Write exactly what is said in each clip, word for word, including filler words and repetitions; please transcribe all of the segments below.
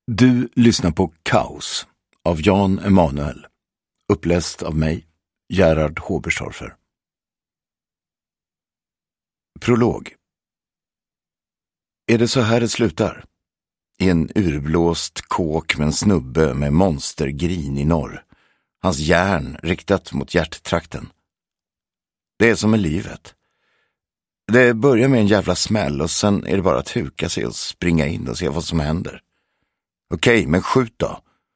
Du lyssnar på Kaos av Jan Emanuel, uppläst av mig, Gerhard Håberstorfer. Prolog. Är det så här det slutar? I en urblåst kåk med en snubbe med monstergrin i norr. Hans järn riktat mot hjärttrakten. Det är som med livet. Det börjar med en jävla smäll och sen är det bara att huka sig och springa in och se vad som händer. Okej, men skjut då.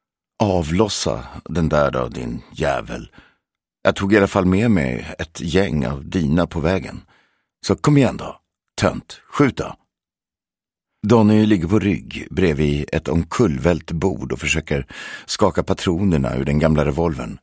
Avlossa den där då, din jävel. Jag tog i alla fall med mig ett gäng av dina på vägen. Så kom igen då, tönt, skjut då. Donny ligger på rygg bredvid ett omkullvält bord och försöker skaka patronerna ur den gamla revolvern.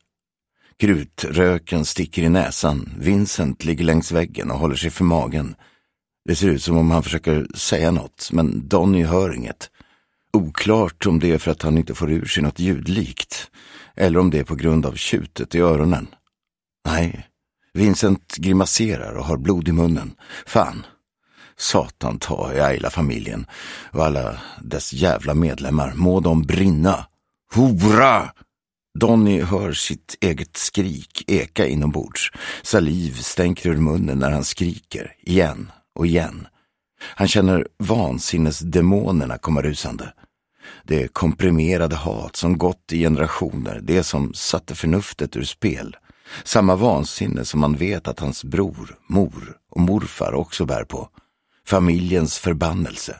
Krutröken sticker i näsan. Vincent ligger längs väggen och håller sig för magen. Det ser ut som om han försöker säga något, men Donny hör inget. Oklart om det är för att han inte får ur sig något ljudlikt, eller om det är på grund av tjutet i öronen. Nej, Vincent grimaserar och har blod i munnen. Fan, satan ta i Ayla-familjen och alla dess jävla medlemmar. Må de brinna. Hurra! Donny hör sitt eget skrik eka inombords. Saliv stänker ur munnen när han skriker, igen och igen. Han känner vansinnesdemonerna komma rusande. Det komprimerade hat som gått i generationer, det som satte förnuftet ur spel. Samma vansinne som man vet att hans bror, mor och morfar också bär på. Familjens förbannelse.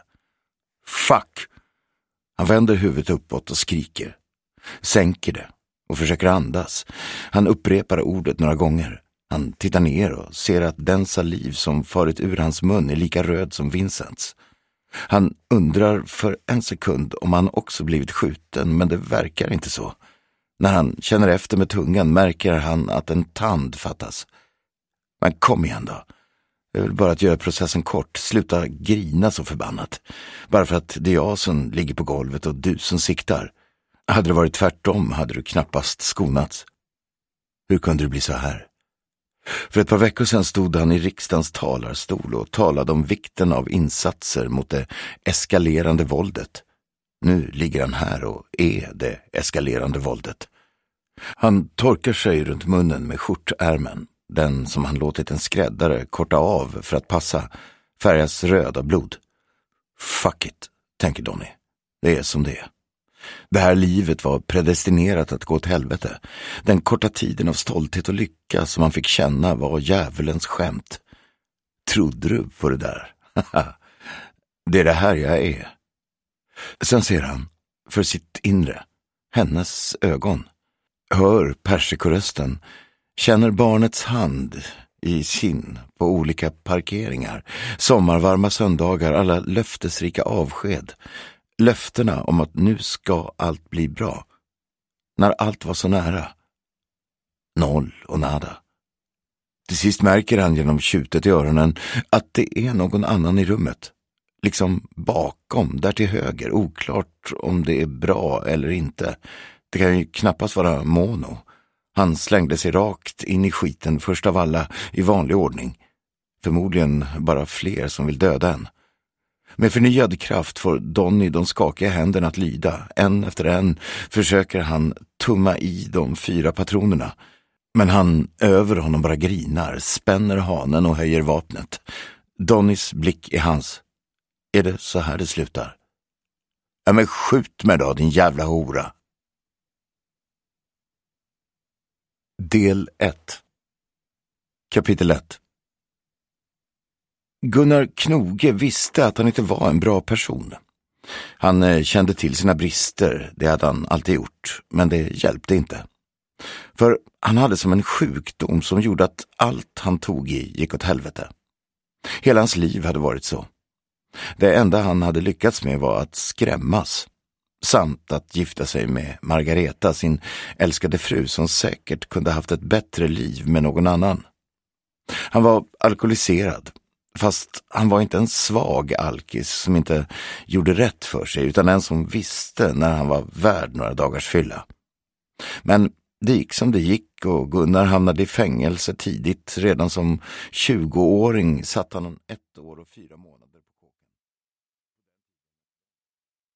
Fuck! Han vänder huvudet uppåt och skriker. Sänker det och försöker andas. Han upprepar ordet några gånger. Han tittar ner och ser att den saliv som farit ur hans mun är lika röd som Vincents. Han undrar för en sekund om han också blivit skjuten, men det verkar inte så. När han känner efter med tungan märker han att en tand fattas. Men kom igen då. Det är väl bara att göra processen kort. Sluta grina så förbannat. Bara för att det är jag som ligger på golvet och du som siktar. Hade det varit tvärtom hade du knappast skonats. Hur kunde det bli så här? För ett par veckor sedan stod han i riksdagens talarstol och talade om vikten av insatser mot det eskalerande våldet. Nu ligger han här och är det eskalerande våldet. Han torkar sig runt munnen med skjortärmen, den som han låtit en skräddare korta av för att passa, färgas röd av blod. Fuck it, tänker Donny. Det är som det är. Det här livet var predestinerat att gå åt helvete. Den korta tiden av stolthet och lycka som han fick känna var djävulens skämt. Trodde du på det där? Det är det här jag är. Sen ser han, för sitt inre, hennes ögon. Hör persikorösten, känner barnets hand i sin på olika parkeringar. Sommarvarma söndagar, alla löftesrika avsked. Löftena om att nu ska allt bli bra. När allt var så nära. Noll och nada. Till sist märker han genom tjutet i öronen att det är någon annan i rummet. Liksom bakom, där till höger. Oklart om det är bra eller inte. Det kan ju knappast vara Mono. Han slängde sig rakt in i skiten först av alla i vanlig ordning. Förmodligen bara fler som vill döda en. Med förnyad kraft får Donny de skakiga händerna att lyda. En efter en försöker han tumma i de fyra patronerna. Men han över honom bara grinar, spänner hanen och höjer vapnet. Donnys blick är hans. Är det så här det slutar? Ja, men skjut mig då, din jävla hora. Del ett. Kapitel ett. Gunnar Knoge visste att han inte var en bra person. Han eh, kände till sina brister, det hade han alltid gjort, men det hjälpte inte. För han hade som en sjukdom som gjorde att allt han tog i gick åt helvete. Hela hans liv hade varit så. Det enda han hade lyckats med var att skrämmas, samt att gifta sig med Margareta, sin älskade fru som säkert kunde haft ett bättre liv med någon annan. Han var alkoholiserad. Fast han var inte en svag alkis som inte gjorde rätt för sig, utan en som visste när han var värd några dagars fylla. Men det gick som det gick och Gunnar hamnade i fängelse tidigt. Redan som tjugoåring satt han ett år och fyra månader.